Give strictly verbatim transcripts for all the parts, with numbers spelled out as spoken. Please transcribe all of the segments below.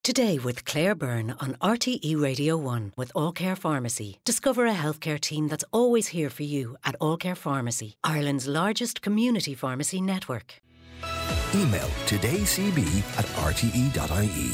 Today with Claire Byrne on R T E Radio one with All Care Pharmacy. Discover a healthcare team that's always here for you at All Care Pharmacy, Ireland's largest community pharmacy network. Email todaycb at r t e dot i e.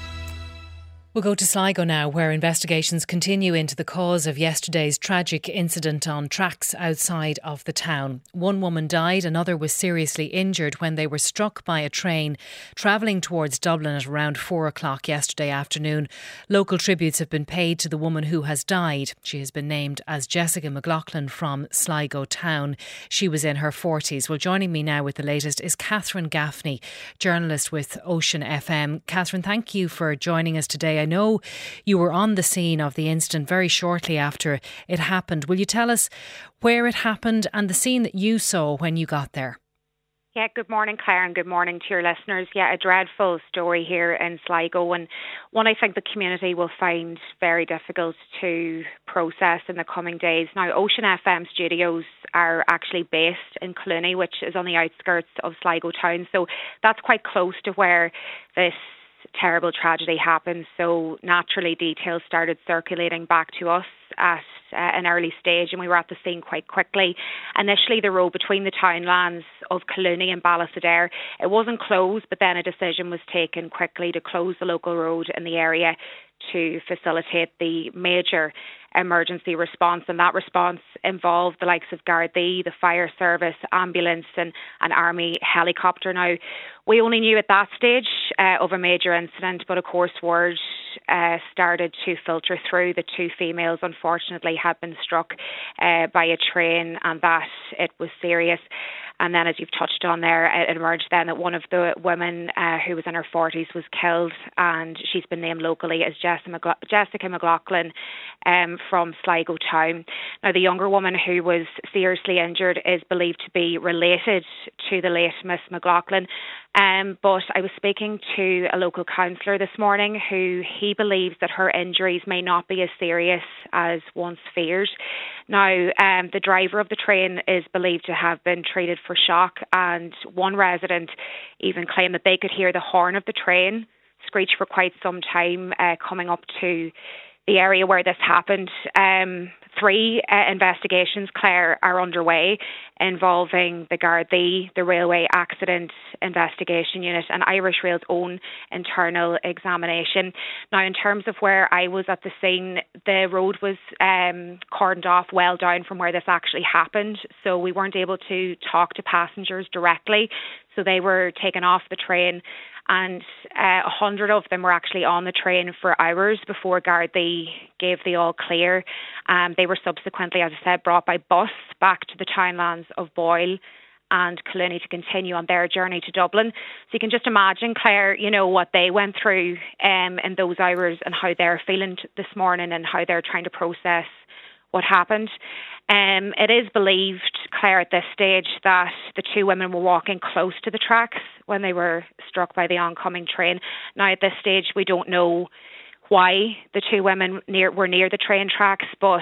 We'll go to Sligo now, where investigations continue into the cause of yesterday's tragic incident on tracks outside of the town. One woman died, another was seriously injured when they were struck by a train travelling towards Dublin at around four o'clock yesterday afternoon. Local tributes have been paid to the woman who has died. She has been named as Jessica McLaughlin from Sligo town. She was in her forties. Well, joining me now with the latest is Catherine Gaffney, journalist with Ocean F M. Catherine, thank you for joining us today. I know you were on the scene of the incident very shortly after it happened. Will you tell us where it happened and the scene that you saw when you got there? Yeah, good morning, Claire, and good morning to your listeners. Yeah, a dreadful story here in Sligo, and one I think the community will find very difficult to process in the coming days. Now, Ocean F M studios are actually based in Cluny, which is on the outskirts of Sligo town, so that's quite close to where this terrible tragedy happened. So naturally details started circulating back to us at uh, an early stage, and we were at the scene quite quickly. Initially, the road between the townlands of Cluny and Ballysadare, it wasn't closed, but then a decision was taken quickly to close the local road in the area to facilitate the major emergency response, and that response involved the likes of Gardaí, the fire service, ambulance and an army helicopter. Now, we only knew at that stage uh, of a major incident, but of course word uh, started to filter through. The two females unfortunately had been struck uh, by a train and that it was serious. And then, as you've touched on there, it emerged then that one of the women uh, who was in her forties was killed, and she's been named locally as Jessica McLaughlin um, from Sligo town. Now, the younger woman who was seriously injured is believed to be related to the late Miss McLaughlin. Um, but I was speaking to a local councillor this morning who he believes that her injuries may not be as serious as once feared. Now, um, the driver of the train is believed to have been treated for shock, and one resident even claimed that they could hear the horn of the train screech for quite some time uh, coming up to the area where this happened. Um, three uh, investigations, Claire, are underway involving the Gardaí, the Railway Accident Investigation Unit and Irish Rail's own internal examination. Now, in terms of where I was at the scene, the road was um, cordoned off well down from where this actually happened, so we weren't able to talk to passengers directly, so they were taken off the train, and uh, a hundred of them were actually on the train for hours before Gardaí gave the all clear. Um, they were subsequently, as I said, brought by bus back to the townlands of Boyle and Cluny to continue on their journey to Dublin. So you can just imagine, Claire, you know, what they went through um, in those hours and how they're feeling t- this morning and how they're trying to process what happened. Um, it is believed, Claire, at this stage that the two women were walking close to the tracks when they were struck by the oncoming train. Now, at this stage, we don't know why the two women near, were near the train tracks, but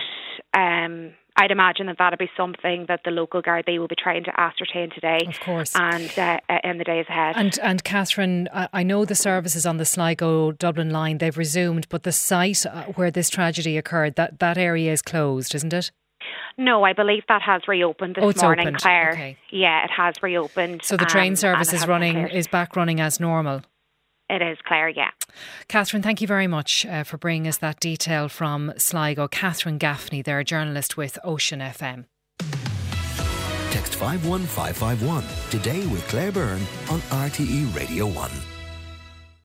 um, I'd imagine that that'll be something that the local Gardaí will be trying to ascertain today. Of course. And uh, in the days ahead. And, and Catherine, I, I know the services on the Sligo-Dublin line, they've resumed, but the site where this tragedy occurred, that, that area is closed, isn't it? No, I believe that has reopened this oh, it's morning, opened. Claire. Okay. Yeah, it has reopened. So the train um, service is running, is back running as normal? It is, Claire, yeah. Catherine, thank you very much uh, for bringing us that detail from Sligo. Catherine Gaffney, they're a journalist with Ocean F M. Text five one five five one today with Claire Byrne on R T E Radio one.